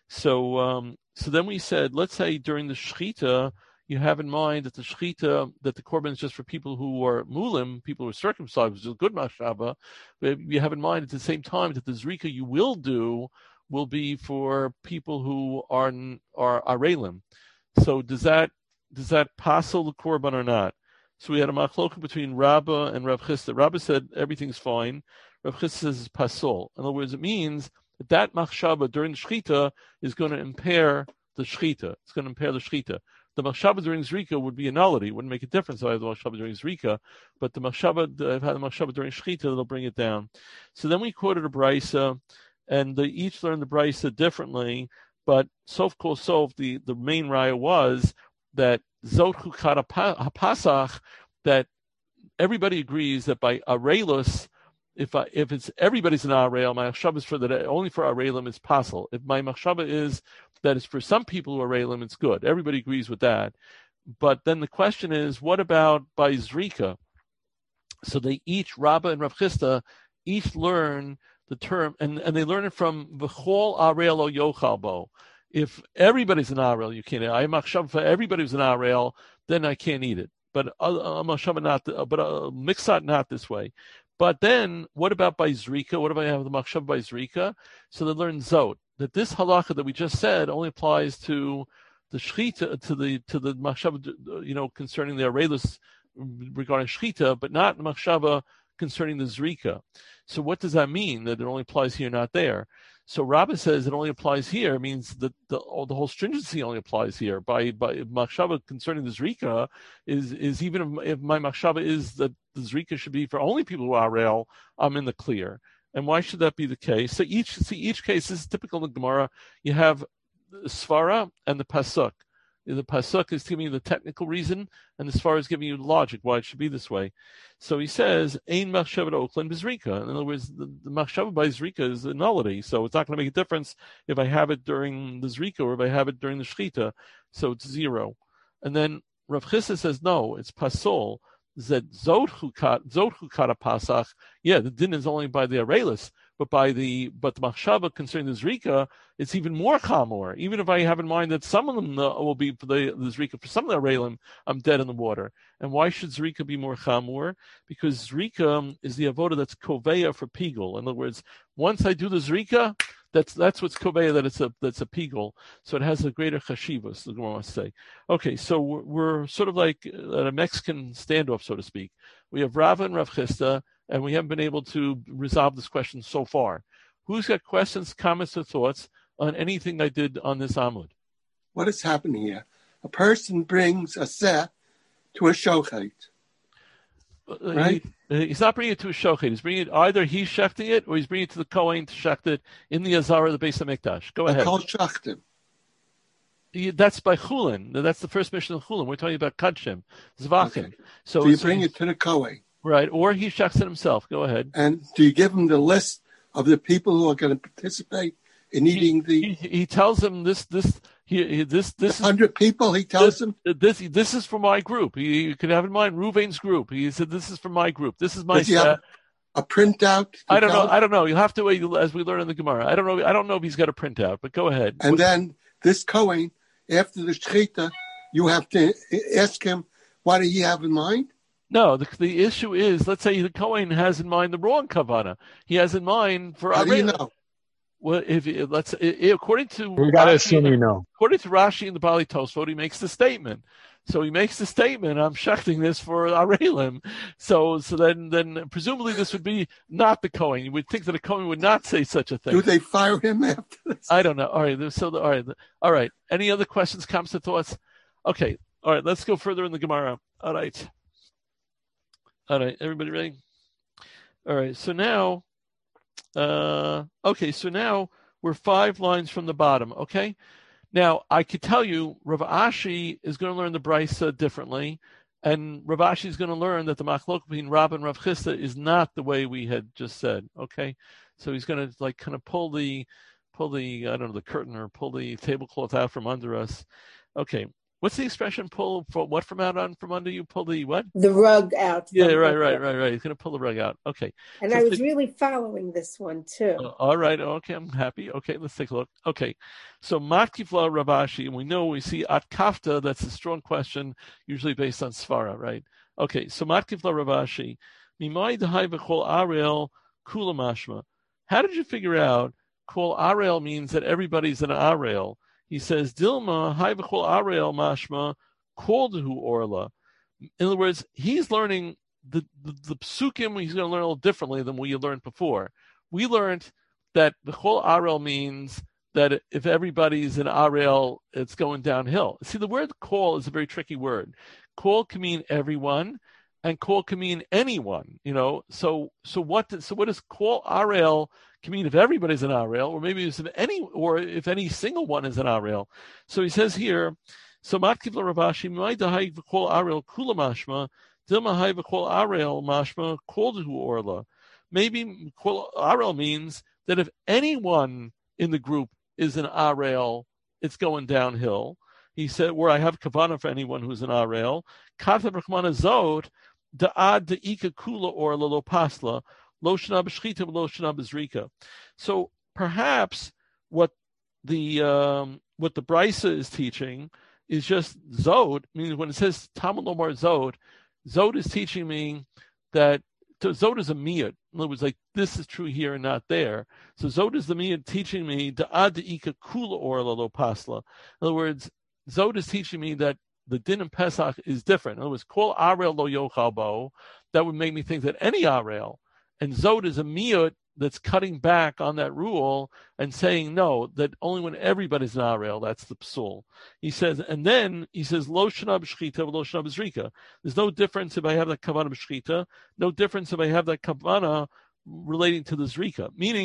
So then we said, let's say during the Shechita, you have in mind that the Shechita, that the Korban is just for people who are Mulim, people who are circumcised, which is a good Mashava, but you have in mind at the same time that the Zrika you will do will be for people who are Arelim. So does that passel the Korban or not? So we had a machloka between Rabbah and Rav Chisda. Rabbah said everything's fine. Rav Chisda says it's pasol. In other words, it means that machshava during the Shechita is going to impair the Shechita. It's going to impair the Shechita. The machshava during Zrika would be a nullity. It wouldn't make a difference if I have the machshava during Zrika. But the machshava, if I had the machshava during Shechita, it'll bring it down. So then we quoted a brisa, and they each learned the brisa differently. But sof kol sof, the main raya was that zot chukata hapasach, that everybody agrees that by areilus, if it's everybody's an areil, my machshava is for that only for areilim is pasel. If my machshava is that it's for some people who are areilim, it's good. Everybody agrees with that. But then the question is, what about by Zrika? So they each, Rabbah and Rav Chisda, each learn the term, and they learn it from v'chol areil o yochal bo. If everybody's an areil, you can't eat it. I have machshava for everybody who's an areil, then I can't eat it. But machshava not, but mixat not this way. But then, what about by Zrika? What if I have the machshava by Zrika? So they learn zot, that this halacha that we just said only applies to the shechita, to the machshava, concerning the areilus regarding shechita, but not the machshava concerning the Zrika. So what does that mean? That it only applies here, not there? So Rabbah says it only applies here. It means that the whole stringency only applies here. By machshava concerning the Zrika is even if my machshava is that the Zrika should be for only people who are areil, I'm in the clear. And why should that be the case? So each case, this is typical in the Gemara. You have svara and the pasuk. The pasuk is giving you the technical reason, and the svara is giving you logic why it should be this way. So he says, "Ein machshava oklan b'zrika." In other words, the machshava by zrika is a nullity, so it's not going to make a difference if I have it during the zrika or if I have it during the shchita. So it's 0. And then Rav Chisda says, no, it's pasol. Zed zot chukata pasach. Yeah, the din is only by the arelis, but the machshava concerning the zrika, it's even more chamor. Even if I have in mind that some of them will be for the zrika, for some of the arelim, I'm dead in the water. And why should zrika be more chamor? Because zrika is the avoda that's koveya for pigul. In other words, once I do the zrika, that's what's koveya, that's a pigul. So it has a greater chashivas, the Gemara must say. Okay, so we're sort of like at a Mexican standoff, so to speak. We have Rava and Rav Chisda, and we haven't been able to resolve this question so far. Who's got questions, comments, or thoughts on anything I did on this Amud? What is happening here? A person brings a seh to a shochet, right? He's not bringing it to a shochet. He's bringing it, either he's shechting it or he's bringing it to the Kohen to shecht it in the Azara, the Beis HaMikdash. Go ahead. Kol shachtim. That's by Chulin. That's the first mission of Chulin. We're talking about Kadshim, Zvachim. Okay. So you bring it to the Kohen. Right, or he shechts it himself. Go ahead. And do you give him the list of the people who are going to participate in eating the... He tells them this 100 people, he tells them? This is for my group. You can have in mind Ruvain's group. He said, this is for my group. This is my... Does he have a printout? I don't know. You'll have to wait as we learn in the Gemara. I don't know if he's got a printout, but go ahead. And then this Kohen, after the Shechita, you have to ask him, what do you have in mind? No, the issue is, let's say the Kohen has in mind the wrong kavana. He has in mind for... How do you know? Well, according to we gotta assume you know. According to Rashi and the Bali Tosfot, he makes the statement. So he makes the statement, I'm shechting this for Arelim. So then presumably this would be not the Kohen. You would think that a Kohen would not say such a thing. Do they fire him after this? I don't know. All right. Any other questions, comments, or thoughts? Okay. All right. Let's go further in the Gemara. All right. Everybody ready? All right. So now, so now we're 5 lines from the bottom. Okay. Now, I could tell you Rav Ashi is going to learn the Brisa differently, and Rav Ashi is going to learn that the machlok between Rav and Rav Chisda is not the way we had just said, okay? So he's going to kind of pull the the curtain or pull the tablecloth out from under us. Okay. What's the expression, pull what from under you? Pull the what? The rug out. Yeah, right. He's going to pull the rug out. Okay. And so I was really following this one too. All right. Okay, I'm happy. Okay, let's take a look. Okay. So Matkifla Rav Ashi, and we see at Kafta, that's a strong question, usually based on Svara, right? Okay, so Matkifla Rav Ashi, Mimai Dahai V'chol Arel Kula Mashma. How did you figure out Kol Arel means that everybody's an Arel? He says, Dilma, Hai V'chol Arel Mashma, Koldehu Orla. In other words, he's learning the psukim, he's going to learn a little differently than we learned before. We learned that V'chol Arel means that if everybody's an Arel, it's going downhill. See, the word kol is a very tricky word. Kol can mean everyone, and kol can mean anyone, So what does kol Arel can mean if everybody's an Arel, or maybe if any single one is an Arel. So he says here, so Matkiv Rav Ashi, Mimai Dahai V'chol Arel Kula Mashma, Dilma Hai V'chol Arel Mashma, Koldehu Orla. Maybe kol Arel means that if anyone in the group is an Arel, it's going downhill. He said, where I have kavana for anyone who's an Arel, Katav Rachmana Zot, Da'ad De'ika Kula Orla Lo Pasla, Lo Shana B'Shchita, Lo Shana B'Zrika. So perhaps what the Brisa is teaching is just Zod, meaning when it says Talmud Lomar Zod is teaching me that Zod is a miyut. In other words, like this is true here and not there. So Zod is the miyut teaching me Da'ad De'ika Kula Orla Lo Pasla. In other words, Zod is teaching me that the din in Pesach is different. In other words, Kol Arel Lo Yochal Bo. That would make me think that any Arel, and Zod is a miyut that's cutting back on that rule and saying no, that only when everybody's an Arel, that's the psul. He says, and then he says, Lo Shana B'Shchita, Lo Shana B'Zrika. There's no difference if I have that kavana b'shchita, no difference if I have that kavana relating to the zrika. Meaning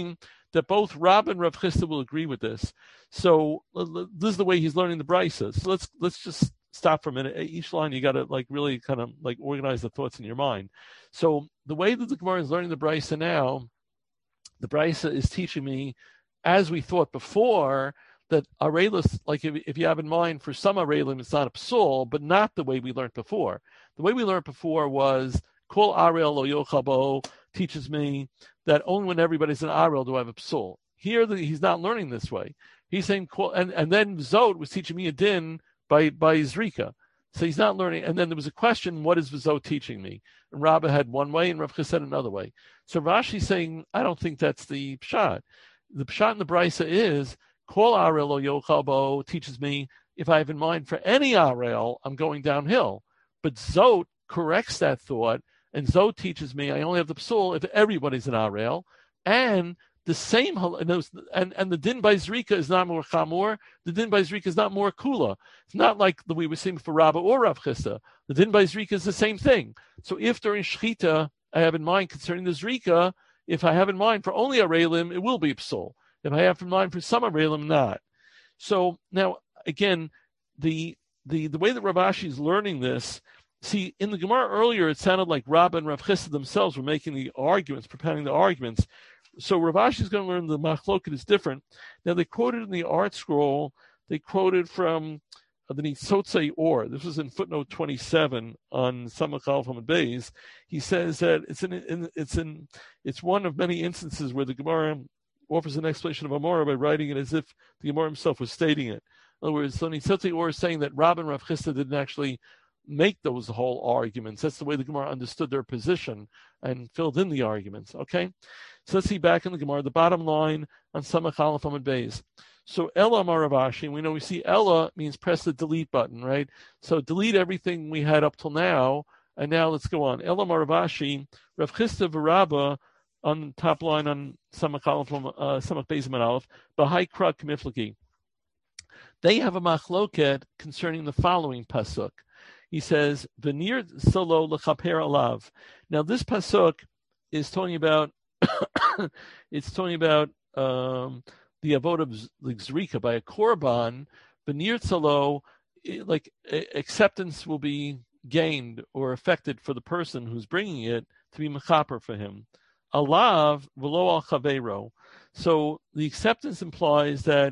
that both Rab and Rav Chisda will agree with this. So this is the way he's learning the Brisa. So let's just stop for a minute. Each line you got to like really kind of like organize the thoughts in your mind. So the way that the Gemara is learning the Brisa now, the Brisa is teaching me, as we thought before, that Arelis, like if you have in mind for some Arelim, it's not a psul, but not the way we learned before. The way we learned before was Kol Arel Lo Yochabo teaches me that only when everybody's an Arel do I have a psul. Here he's not learning this way. He's saying and then Zot was teaching me a din by Zrika. So he's not learning. And then there was a question, what is Zot teaching me? And Rabbah had one way and Rav Chisda said another way. So Rashi's saying, I don't think that's the pshat. The pshat in the Brisa is Kol Arel Lo Yochabo teaches me if I have in mind for any Arel, I'm going downhill. But Zot corrects that thought, and Zot teaches me I only have the psul if everybody's an Arel, and the same and the din by Zrika is not more chamor. The din by Zrika is not more kula. It's not like the we were seeing for Rabbah or Rav Chisda. The din by Zrika is the same thing. So if during Shechita I have in mind concerning the Zrika, if I have in mind for only Arelim, it will be psul. If I have in mind for some Arelim, not. So now again, the way that Rav Ashi is learning this. See, in the Gemara earlier, it sounded like Rabbah and Rav Chisda themselves were making the arguments, propounding the arguments. So Rav Ashi is going to learn the machloket is different. Now they quoted in the Art Scroll, they quoted from the Nitzotzei Or. This was in footnote 27 on Samach Aleph Amud Beis. He says that it's one of many instances where the Gemara offers an explanation of Amora by writing it as if the Gemara himself was stating it. In other words, so Nitzotzei Or is saying that Rabbah and Rav Chisda didn't actually make those whole arguments. That's the way the Gemara understood their position and filled in the arguments. Okay, so let's see back in the Gemara, the bottom line on Samach Aleph Amud Beis. So Ella Amar Rav Ashi, we see Ella means press the delete button, right? So delete everything we had up till now, and now let's go on. Ella Amar Rav Ashi, Rav Chisda v'Rabba on the top line on Samach Aleph Samach Beis Amud Aleph, B'hai Krag K'mifleki. They have a machloket concerning the following pasuk. He says, "V'nir solo lechaper alav." Now, this pasuk is talking about the avod of Zrika by a korban. V'nir solo, like acceptance will be gained or affected for the person who's bringing it to be mechaper for him. Alav v'lo al chaveiro. So the acceptance implies that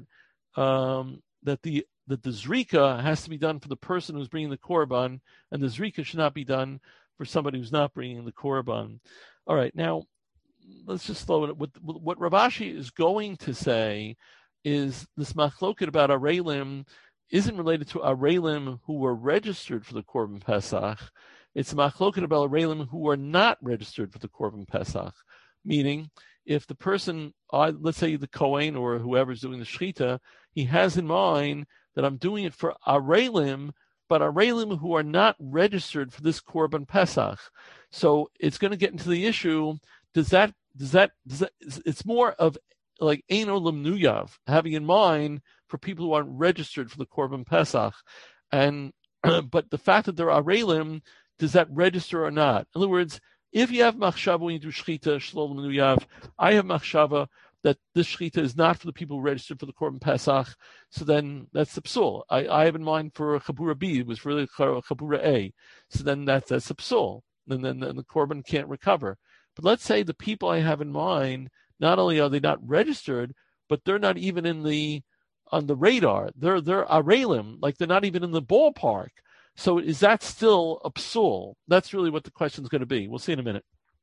that the Zrika has to be done for the person who's bringing the korban, and the Zrika should not be done for somebody who's not bringing the korban. All right, now let's just slow it. What Rav Ashi is going to say is this machloket about Arelim isn't related to Arelim who were registered for the Korban Pesach. It's a machloket about Arelim who are not registered for the Korban Pesach, meaning if the person, let's say the Kohen or whoever's doing the Shechita, he has in mind that I'm doing it for Arelim, but Arelim who are not registered for this Korban Pesach. So it's going to get into the issue, does that it's more of like Ein Olam Nuyav, having in mind for people who aren't registered for the Korban Pesach. And but the fact that they're Arelim, does that register or not? In other words, if you have machshava when you do shechita, shlol menuyav, I have machshava that this shechita is not for the people registered for the Korban Pesach, so then that's the psul. I have in mind for Chabura B, it was really Chabura A, so then that's a psul. And then the Korban can't recover. But let's say the people I have in mind, not only are they not registered, but they're not even on the radar. They're arelim, like they're not even in the ballpark. So is that still a psul? That's really what the question is going to be. We'll see in a minute.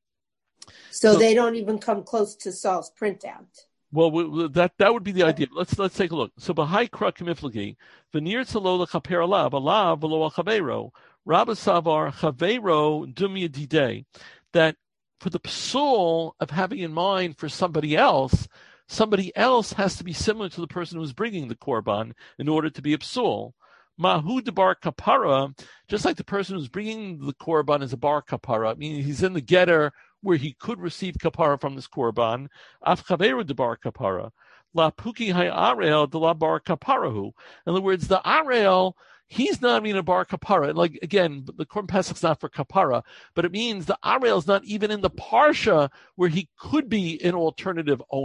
So they don't even come close to Saul's printout. Well, that would be the idea. Let's take a look. So b'hai kra k'miflagi v'nir tzalo lechaper alav alav v'lo al chaveiro Rabba Savar chaveiro dumya didei, that for the psul of having in mind for somebody else has to be similar to the person who's bringing the korban in order to be a psul. Mahu debar kapara, just like the person who's bringing the korban is a bar kapara, meaning he's in the getter where he could receive kapara from this korban. Af chaveru debar kapara, la puki hay arel de la bar kaparahu. In other words, the arel, he's not even a bar kapara. Like again, the Korban Pesach's not for kapara, but it means the arel is not even in the parsha where he could be an alternative owner.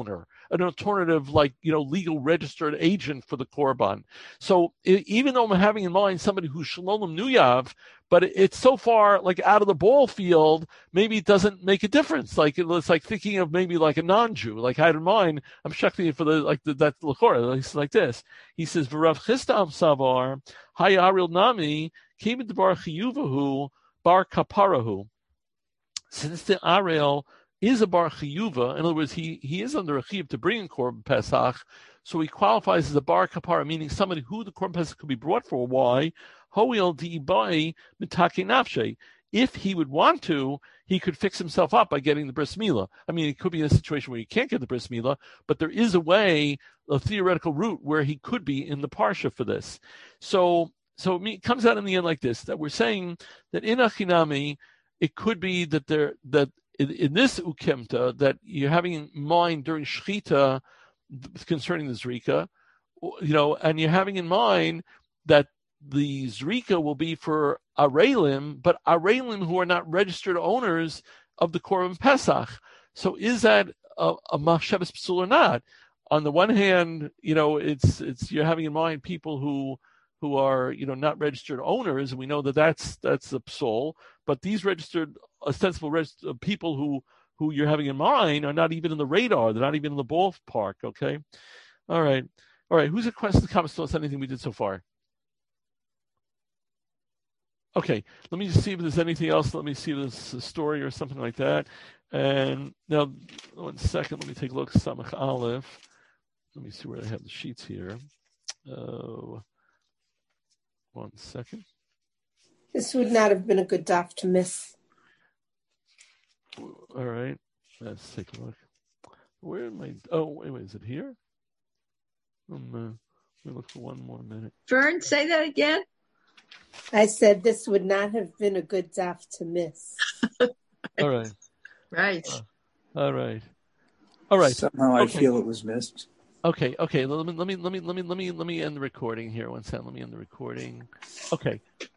an alternative, like, legal registered agent for the korban. So even though I'm having in mind somebody who's shalom nuyav, but it's so far like out of the ball field, maybe it doesn't make a difference. Like it's like thinking of maybe like a non-Jew. Like I had in mind, I'm checking it for that l'chora. It's like this. He says, "V'Rav Chisda am savar hayaril nami came into bar chiyuvahu bar kaparahu." Since the Arel is a bar chiyuva, in other words, he is under a chiyuv to bring in korban pesach, so he qualifies as a bar kapara, meaning somebody who the korban pesach could be brought for. Why? Hoil di'ibai mitake nafshe. If he would want to, he could fix himself up by getting the bris milah. I mean, it could be in a situation where he can't get the bris milah, but there is a way, a theoretical route where he could be in the parsha for this. So it comes out in the end like this: that we're saying that in achinami, it could be that in this ukemta that you're having in mind during shechita concerning the zrika, and you're having in mind that the zrika will be for arelim, but arelim who are not registered owners of the korban pesach. So is that a machshavas psul or not? On the one hand, it's you're having in mind people who are not registered owners, and we know that that's a psul. But these ostensible people who you're having in mind are not even in the radar. They're not even in the ballpark. Okay, all right. Who's a question, comments, thoughts, anything we did so far? Okay, let me just see if there's anything else. Let me see if there's a story or something like that. And now, 1 second, let me take a look. Samach Aleph. Let me see where I have the sheets here. 1 second. This would not have been a good daf to miss. All right, let's take a look. Where am I? Oh, wait, is it here? Let me look for 1 more minute. Vern, say that again. I said this would not have been a good daf to miss. All right. Right. All right. Somehow I feel it was missed. Okay. Let me end the recording here. 1 second. Let me end the recording. Okay.